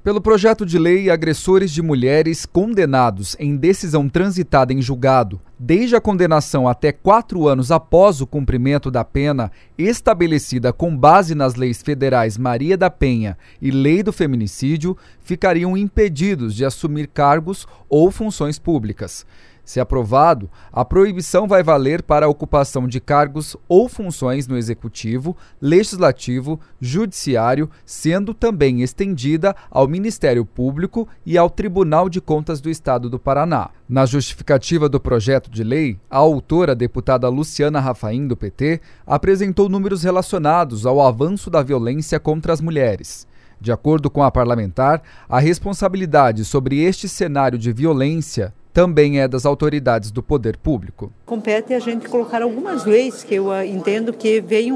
Pelo projeto de lei, agressores de mulheres condenados em decisão transitada em julgado, desde a condenação até 4 anos após o cumprimento da pena estabelecida com base nas leis federais Maria da Penha e Lei do Feminicídio, ficariam impedidos de assumir cargos ou funções públicas. Se aprovado, a proibição vai valer para a ocupação de cargos ou funções no Executivo, Legislativo, Judiciário, sendo também estendida ao Ministério Público e ao Tribunal de Contas do Estado do Paraná. Na justificativa do projeto de lei, a autora, deputada Luciana Rafaim, do PT, apresentou números relacionados ao avanço da violência contra as mulheres. De acordo com a parlamentar, a responsabilidade sobre este cenário de violência também é das autoridades do poder público. Compete a gente colocar algumas leis que eu entendo que venham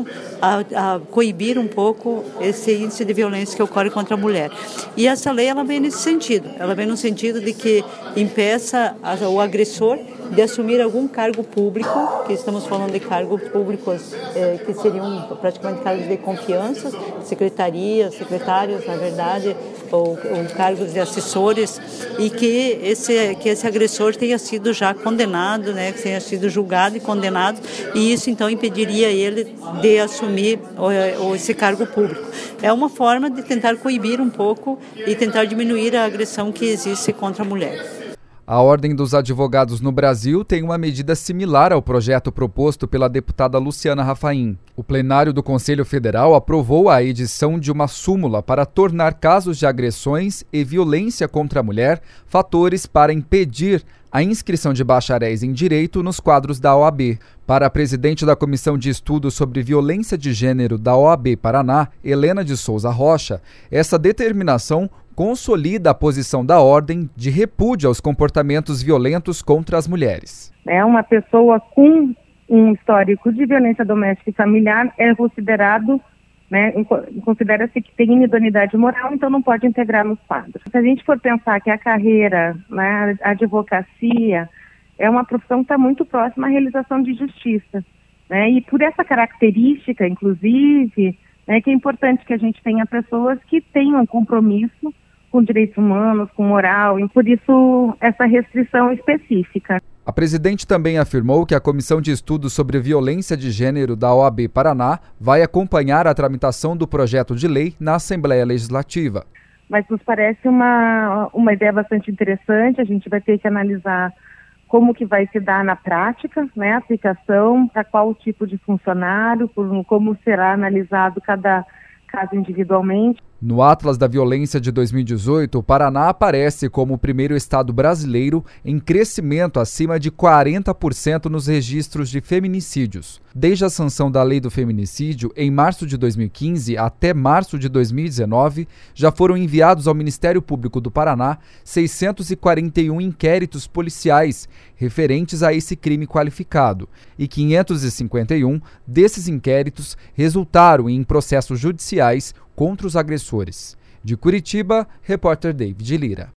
a coibir um pouco esse índice de violência que ocorre contra a mulher. E essa lei ela vem nesse sentido. Ela vem no sentido de que impeça o agressor de assumir algum cargo público, que estamos falando de cargos públicos que seriam praticamente cargos de confiança, secretarias, secretários, na verdade, ou cargos de assessores, e que esse agressor tenha sido já condenado, né, que tenha sido julgado e condenado, e isso então impediria ele de assumir esse cargo público. É uma forma de tentar coibir um pouco e tentar diminuir a agressão que existe contra a mulher. A Ordem dos Advogados no Brasil tem uma medida similar ao projeto proposto pela deputada Luciana Rafaim. O plenário do Conselho Federal aprovou a edição de uma súmula para tornar casos de agressões e violência contra a mulher fatores para impedir a inscrição de bacharéis em Direito nos quadros da OAB. Para a presidente da Comissão de Estudos sobre Violência de Gênero da OAB Paraná, Helena de Souza Rocha, essa determinação consolida a posição da ordem de repúdio aos comportamentos violentos contra as mulheres. Uma pessoa com um histórico de violência doméstica e familiar é considerado, considera-se que tem inidoneidade moral, então não pode integrar nos quadros. Se a gente for pensar que a carreira, a advocacia, é uma profissão que está muito próxima à realização de justiça, e por essa característica, inclusive, que é importante que a gente tenha pessoas que tenham compromisso com direitos humanos, com moral, e por isso essa restrição específica. A presidente também afirmou que a Comissão de Estudos sobre Violência de Gênero da OAB Paraná vai acompanhar a tramitação do projeto de lei na Assembleia Legislativa. Mas nos parece uma ideia bastante interessante. A gente vai ter que analisar como que vai se dar na prática, a aplicação, para qual tipo de funcionário, como será analisado cada caso individualmente. No Atlas da Violência de 2018, o Paraná aparece como o primeiro estado brasileiro em crescimento acima de 40% nos registros de feminicídios. Desde a sanção da Lei do Feminicídio, em março de 2015 até março de 2019, já foram enviados ao Ministério Público do Paraná 641 inquéritos policiais referentes a esse crime qualificado, e 551 desses inquéritos resultaram em processos judiciais contra os agressores. De Curitiba, repórter David Lira.